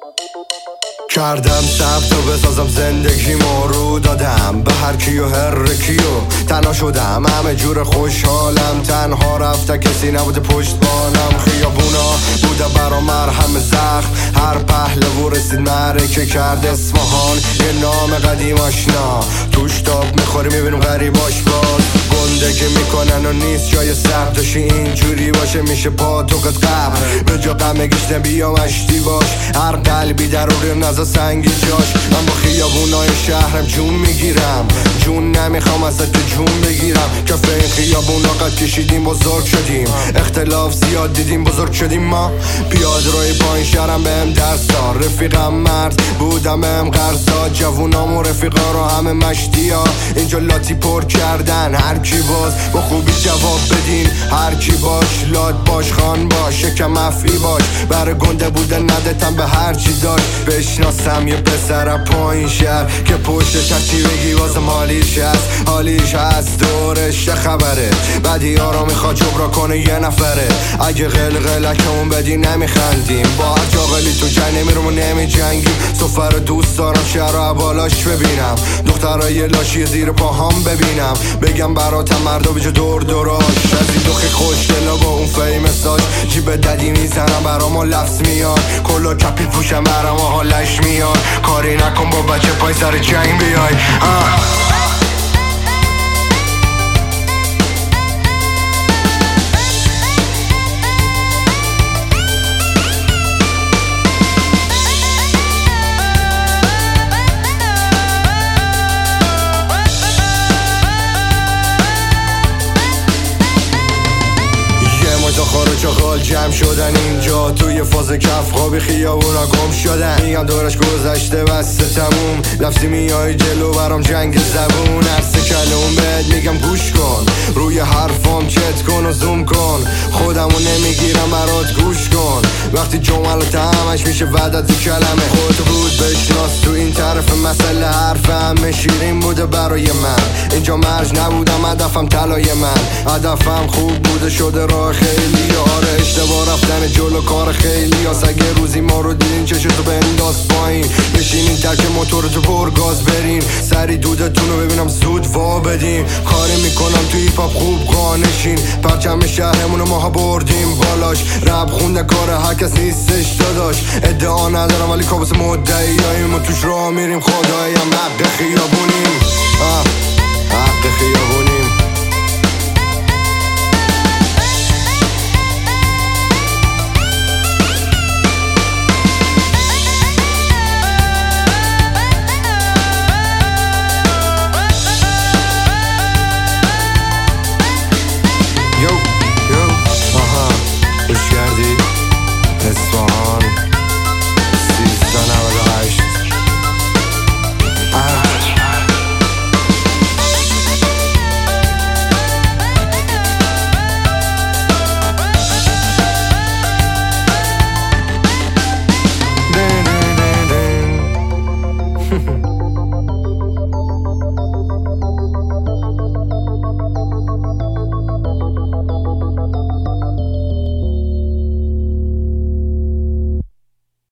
کردم ثبت و بسازم زندگیمو رو دادم به هر کی و هر کیو تنها شدم همه جور خوشحالم تنها رفتم کسی نبوده پشتبانم خیابونا بوده برام مرهم زخم هر پهلو رسید معرکه کرد اصفهان یه نام قدیم آشنا توش تاب میخوری میبینیم غریباش باز گندگی میکنن و نیست جای سر داشتی اینجوری باشه میشه پا تو قد قبل به جا غم گشتن بیا مشتی باش هر قلبی در روی نزا سنگی جاش من با خیابونای شهرم جون میگیرم جون نمیخوام ازت که جون بگیرم کف این خیابونا قد کشیدیم بزرگ شدیم اختلاف زیاد دیدیم بزرگ شدیم ما پیاده روی پایین شهرم بهم درس داد رفیقم مرد بودم بهم قرض داد جوونام و رفیقا رو همه مشتی ها اینجا لاتی پر کردن هر کی باز با خوبی جواب بدین هر کی باش لاد باش خان باش شکم مفی باش برای گنده بوده ندتم به هر چی داشت بشناسم یه پسر پایین شهر که پشتش هرچی بگی واسم حالیش هست دورش چه خبره بعدی ها رو میخواد جبرا کنه یه نفره اگه قلقلکمون بدی نمیخندیم با هر جاقلی تو جنگ نمیرم و نمی جنگیم سفر دوست دارم شهر رو بالاش ببینم دخترای لاشی زیر پاهام ببینم بگم براتم مردا بیجا دور دوراش از این دوخی خوش دلا با اون فیمساش جیب ددی میزنم برام لفظ میان کلا کپی پوشم برام حالش میان کاری نکن با بچه پای سر جنگ بیای چاقال جمع شدن اینجا توی فاز کف خوابی خیابونا گم شدن میگم دورش گذشته بسته تموم لفظی میای جلو برام جنگ زبون هر کلمه بهت میگم گوش کن روی حرفام چت کن و زوم کن خودمو نمیگیرم برات گوش کن وقتی جملات همش میشه وعدت کلمه خودت بود بشناس تو این طرف مسئله حرف همه شیرین بوده برای من اینجا مرج نبودم هدفم طلای من هدفم خوب بوده شده راه خیلی آره اشتباه رفتن جلو کار خیلی هست اگه روزی ما رو دیدین چشتو بنداز پایین بشینین ترک موتورتو پرگاز برین سری دودتون رو ببینم زود وا بدین کاری میکنم توی هیپ هاپ خوب قانشین پرچم شهرمونو ماها بردیم بالاش رپ خونده کار هر کس نیستش داداش ادعا ندارم ولی کابوس مدعیاییم و توش راه میریم خداییم حق خیابونیم حق خیابونیم